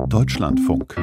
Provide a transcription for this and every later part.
Deutschlandfunk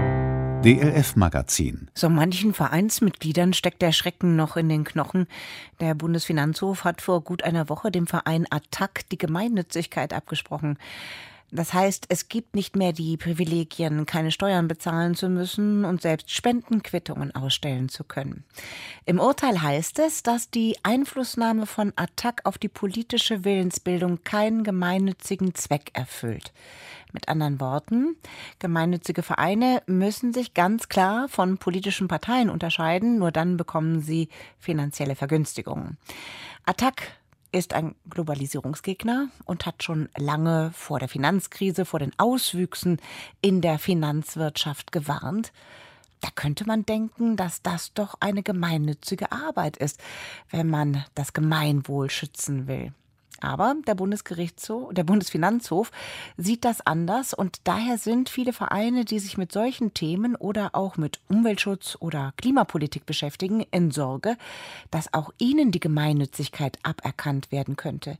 DLF-Magazin. So manchen Vereinsmitgliedern steckt der Schrecken noch in den Knochen. Der Bundesfinanzhof hat vor gut einer Woche dem Verein ATTAC die Gemeinnützigkeit abgesprochen. Das heißt, es gibt nicht mehr die Privilegien, keine Steuern bezahlen zu müssen und selbst Spendenquittungen ausstellen zu können. Im Urteil heißt es, dass die Einflussnahme von ATTAC auf die politische Willensbildung keinen gemeinnützigen Zweck erfüllt. Mit anderen Worten, gemeinnützige Vereine müssen sich ganz klar von politischen Parteien unterscheiden, nur dann bekommen sie finanzielle Vergünstigungen. ATTAC ist ein Globalisierungsgegner und hat schon lange vor der Finanzkrise, vor den Auswüchsen in der Finanzwirtschaft gewarnt. Da könnte man denken, dass das doch eine gemeinnützige Arbeit ist, wenn man das Gemeinwohl schützen will. Aber der Bundesfinanzhof sieht das anders und daher sind viele Vereine, die sich mit solchen Themen oder auch mit Umweltschutz oder Klimapolitik beschäftigen, in Sorge, dass auch ihnen die Gemeinnützigkeit aberkannt werden könnte.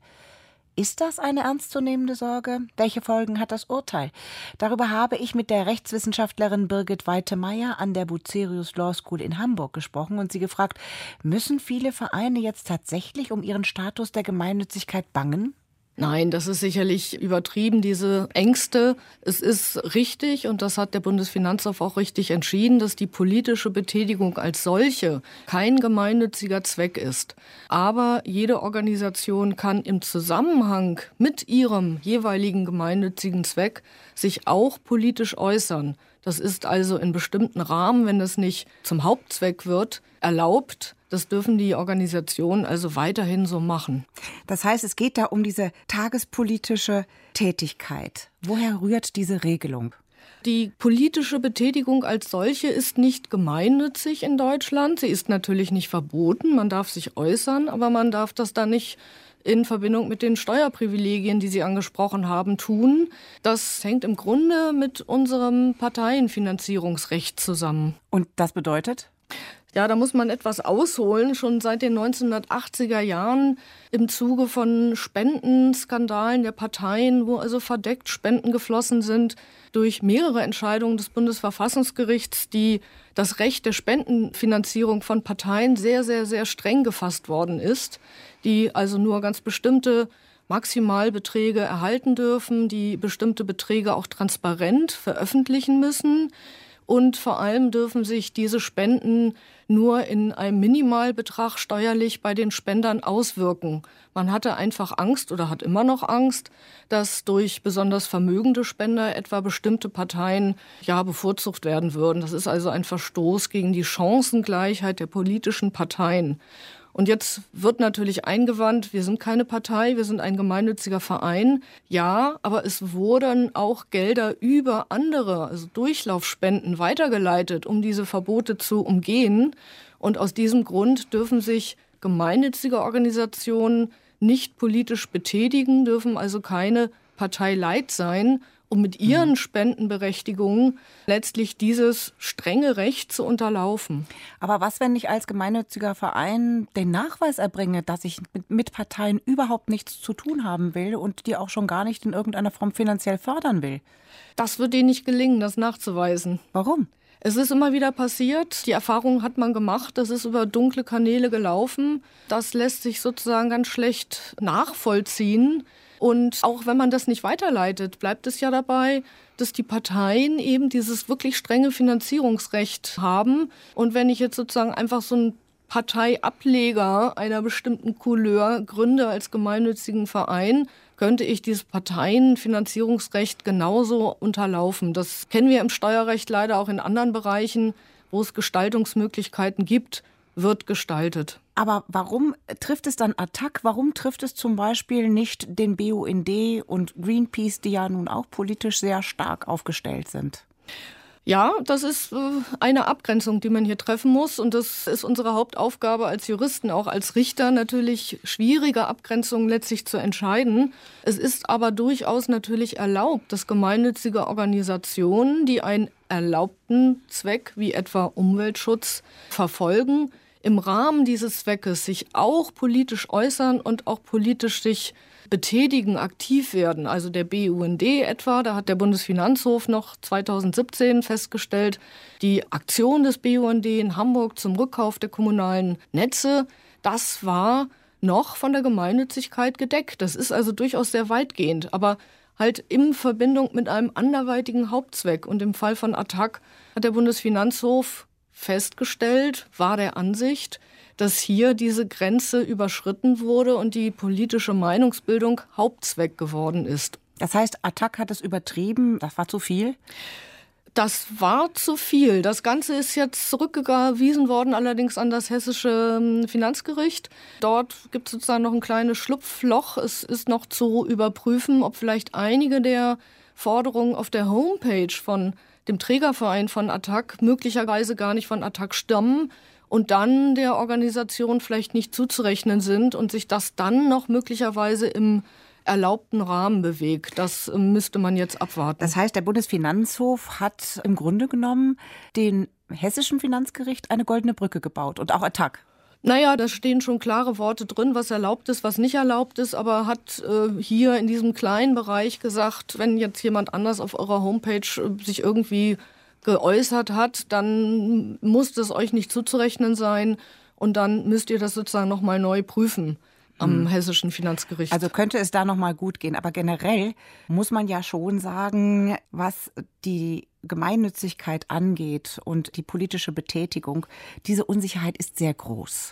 Ist das eine ernstzunehmende Sorge? Welche Folgen hat das Urteil? Darüber habe ich mit der Rechtswissenschaftlerin Birgit Weitemeyer an der Bucerius Law School in Hamburg gesprochen und sie gefragt, müssen viele Vereine jetzt tatsächlich um ihren Status der Gemeinnützigkeit bangen? Nein, das ist sicherlich übertrieben, diese Ängste. Es ist richtig, und das hat der Bundesfinanzhof auch richtig entschieden, dass die politische Betätigung als solche kein gemeinnütziger Zweck ist. Aber jede Organisation kann im Zusammenhang mit ihrem jeweiligen gemeinnützigen Zweck sich auch politisch äußern. Das ist also in bestimmten Rahmen, wenn es nicht zum Hauptzweck wird, erlaubt. Das dürfen die Organisationen also weiterhin so machen. Das heißt, es geht da um diese tagespolitische Tätigkeit. Woher rührt diese Regelung? Die politische Betätigung als solche ist nicht gemeinnützig in Deutschland. Sie ist natürlich nicht verboten, man darf sich äußern, aber man darf das dann nicht in Verbindung mit den Steuerprivilegien, die Sie angesprochen haben, tun. Das hängt im Grunde mit unserem Parteienfinanzierungsrecht zusammen. Und das bedeutet? Ja, da muss man etwas ausholen. Schon seit den 1980er Jahren im Zuge von Spendenskandalen der Parteien, wo also verdeckt Spenden geflossen sind, durch mehrere Entscheidungen des Bundesverfassungsgerichts, die das Recht der Spendenfinanzierung von Parteien sehr, sehr, sehr streng gefasst worden ist, die also nur ganz bestimmte Maximalbeträge erhalten dürfen, die bestimmte Beträge auch transparent veröffentlichen müssen. Und vor allem dürfen sich diese Spenden nur in einem Minimalbetrag steuerlich bei den Spendern auswirken. Man hatte einfach Angst oder hat immer noch Angst, dass durch besonders vermögende Spender etwa bestimmte Parteien bevorzugt werden würden. Das ist also ein Verstoß gegen die Chancengleichheit der politischen Parteien. Und jetzt wird natürlich eingewandt, wir sind keine Partei, wir sind ein gemeinnütziger Verein. Ja, aber es wurden auch Gelder über andere, also Durchlaufspenden, weitergeleitet, um diese Verbote zu umgehen. Und aus diesem Grund dürfen sich gemeinnützige Organisationen nicht politisch betätigen, dürfen also keine Parteileit sein, um mit ihren Spendenberechtigungen letztlich dieses strenge Recht zu unterlaufen. Aber was, wenn ich als gemeinnütziger Verein den Nachweis erbringe, dass ich mit Parteien überhaupt nichts zu tun haben will und die auch schon gar nicht in irgendeiner Form finanziell fördern will? Das wird denen nicht gelingen, das nachzuweisen. Warum? Es ist immer wieder passiert, die Erfahrung hat man gemacht, das ist über dunkle Kanäle gelaufen. Das lässt sich sozusagen ganz schlecht nachvollziehen. Und auch wenn man das nicht weiterleitet, bleibt es ja dabei, dass die Parteien eben dieses wirklich strenge Finanzierungsrecht haben. Und wenn ich jetzt sozusagen einfach so einen Parteiableger einer bestimmten Couleur gründe als gemeinnützigen Verein, könnte ich dieses Parteienfinanzierungsrecht genauso unterlaufen. Das kennen wir im Steuerrecht leider auch in anderen Bereichen, wo es Gestaltungsmöglichkeiten gibt, wird gestaltet. Aber warum trifft es dann ATTAC? Warum trifft es zum Beispiel nicht den BUND und Greenpeace, die ja nun auch politisch sehr stark aufgestellt sind? Ja, das ist eine Abgrenzung, die man hier treffen muss. Und das ist unsere Hauptaufgabe als Juristen, auch als Richter, natürlich schwierige Abgrenzungen letztlich zu entscheiden. Es ist aber durchaus natürlich erlaubt, dass gemeinnützige Organisationen, die einen erlaubten Zweck wie etwa Umweltschutz verfolgen, im Rahmen dieses Zweckes sich auch politisch äußern und auch politisch sich betätigen, aktiv werden. Also der BUND etwa, da hat der Bundesfinanzhof noch 2017 festgestellt, die Aktion des BUND in Hamburg zum Rückkauf der kommunalen Netze, das war noch von der Gemeinnützigkeit gedeckt. Das ist also durchaus sehr weitgehend, aber halt in Verbindung mit einem anderweitigen Hauptzweck. Und im Fall von Attac hat der Bundesfinanzhof festgestellt, war der Ansicht, dass hier diese Grenze überschritten wurde und die politische Meinungsbildung Hauptzweck geworden ist. Das heißt, Attac hat es übertrieben, das war zu viel? Das war zu viel. Das Ganze ist jetzt zurückgewiesen worden, allerdings an das hessische Finanzgericht. Dort gibt es sozusagen noch ein kleines Schlupfloch. Es ist noch zu überprüfen, ob vielleicht einige der Forderungen auf der Homepage von dem Trägerverein von Attac möglicherweise gar nicht von Attac stammen und dann der Organisation vielleicht nicht zuzurechnen sind und sich das dann noch möglicherweise im erlaubten Rahmen bewegt. Das müsste man jetzt abwarten. Das heißt, der Bundesfinanzhof hat im Grunde genommen den hessischen Finanzgericht eine goldene Brücke gebaut und auch Attac. Naja, da stehen schon klare Worte drin, was erlaubt ist, was nicht erlaubt ist, aber hat hier in diesem kleinen Bereich gesagt, wenn jetzt jemand anders auf eurer Homepage sich irgendwie geäußert hat, dann muss das euch nicht zuzurechnen sein und dann müsst ihr das sozusagen nochmal neu prüfen am hessischen Finanzgericht. Also könnte es da nochmal gut gehen. Aber generell muss man ja schon sagen, was die Gemeinnützigkeit angeht und die politische Betätigung, diese Unsicherheit ist sehr groß.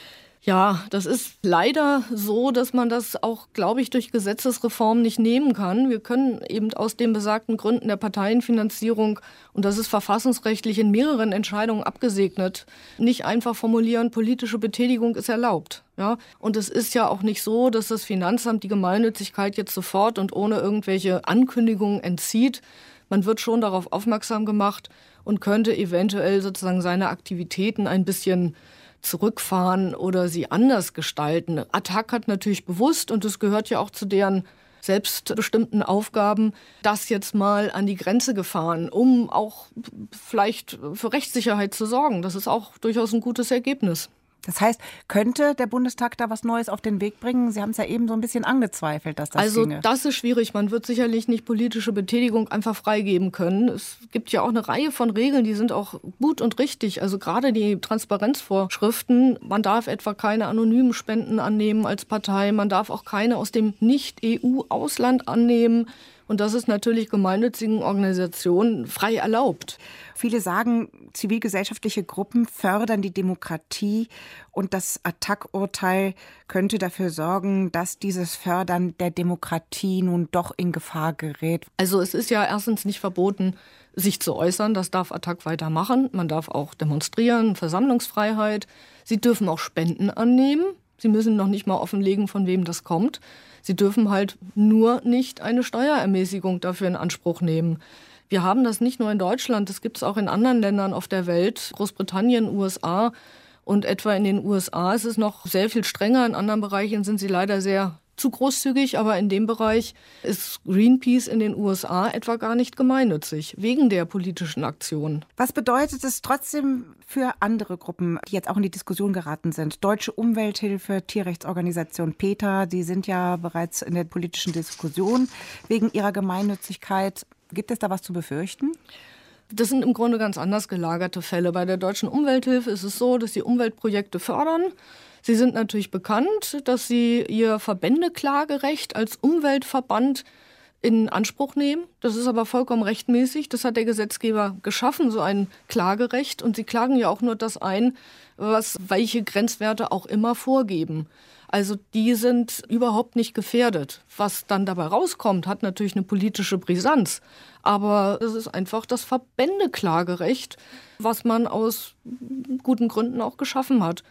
Ja, das ist leider so, dass man das auch, glaube ich, durch Gesetzesreform nicht nehmen kann. Wir können eben aus den besagten Gründen der Parteienfinanzierung, und das ist verfassungsrechtlich in mehreren Entscheidungen abgesegnet, nicht einfach formulieren, politische Betätigung ist erlaubt. Ja? Und es ist ja auch nicht so, dass das Finanzamt die Gemeinnützigkeit jetzt sofort und ohne irgendwelche Ankündigungen entzieht. Man wird schon darauf aufmerksam gemacht und könnte eventuell sozusagen seine Aktivitäten ein bisschen zurückfahren oder sie anders gestalten. Attac hat natürlich bewusst, und es gehört ja auch zu deren selbstbestimmten Aufgaben, das jetzt mal an die Grenze gefahren, um auch vielleicht für Rechtssicherheit zu sorgen. Das ist auch durchaus ein gutes Ergebnis. Das heißt, könnte der Bundestag da was Neues auf den Weg bringen? Sie haben es ja eben so ein bisschen angezweifelt, dass das ginge. Also das ist schwierig. Man wird sicherlich nicht politische Betätigung einfach freigeben können. Es gibt ja auch eine Reihe von Regeln, die sind auch gut und richtig. Also gerade die Transparenzvorschriften. Man darf etwa keine anonymen Spenden annehmen als Partei. Man darf auch keine aus dem Nicht-EU-Ausland annehmen. Und das ist natürlich gemeinnützigen Organisationen frei erlaubt. Viele sagen, zivilgesellschaftliche Gruppen fördern die Demokratie und das Attac-Urteil könnte dafür sorgen, dass dieses Fördern der Demokratie nun doch in Gefahr gerät. Also es ist ja erstens nicht verboten, sich zu äußern. Das darf Attac weitermachen. Man darf auch demonstrieren, Versammlungsfreiheit. Sie dürfen auch Spenden annehmen. Sie müssen noch nicht mal offenlegen, von wem das kommt. Sie dürfen halt nur nicht eine Steuerermäßigung dafür in Anspruch nehmen. Wir haben das nicht nur in Deutschland, das gibt es auch in anderen Ländern auf der Welt, Großbritannien, USA. Und etwa in den USA ist es noch sehr viel strenger. In anderen Bereichen sind sie leider sehr zu großzügig, aber in dem Bereich ist Greenpeace in den USA etwa gar nicht gemeinnützig, wegen der politischen Aktion. Was bedeutet es trotzdem für andere Gruppen, die jetzt auch in die Diskussion geraten sind? Deutsche Umwelthilfe, Tierrechtsorganisation PETA, die sind ja bereits in der politischen Diskussion wegen ihrer Gemeinnützigkeit. Gibt es da was zu befürchten? Das sind im Grunde ganz anders gelagerte Fälle. Bei der Deutschen Umwelthilfe ist es so, dass sie Umweltprojekte fördern. Sie sind natürlich bekannt, dass sie ihr Verbändeklagerecht als Umweltverband in Anspruch nehmen. Das ist aber vollkommen rechtmäßig. Das hat der Gesetzgeber geschaffen, so ein Klagerecht. Und sie klagen ja auch nur das ein, was welche Grenzwerte auch immer vorgeben. Also die sind überhaupt nicht gefährdet. Was dann dabei rauskommt, hat natürlich eine politische Brisanz. Aber es ist einfach das Verbändeklagerecht, was man aus guten Gründen auch geschaffen hat.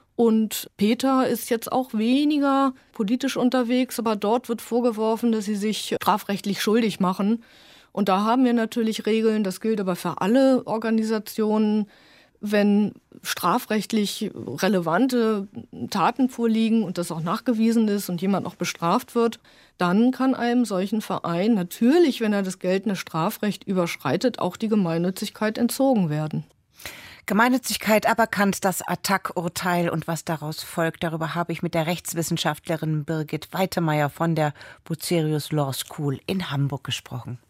Und PETA ist jetzt auch weniger politisch unterwegs, aber dort wird vorgeworfen, dass sie sich strafrechtlich schuldig machen. Und da haben wir natürlich Regeln, das gilt aber für alle Organisationen. Wenn strafrechtlich relevante Taten vorliegen und das auch nachgewiesen ist und jemand auch bestraft wird, dann kann einem solchen Verein natürlich, wenn er das geltende Strafrecht überschreitet, auch die Gemeinnützigkeit entzogen werden. Gemeinnützigkeit aberkannt, das Attac-Urteil und was daraus folgt. Darüber habe ich mit der Rechtswissenschaftlerin Birgit Weitemeyer von der Bucerius Law School in Hamburg gesprochen.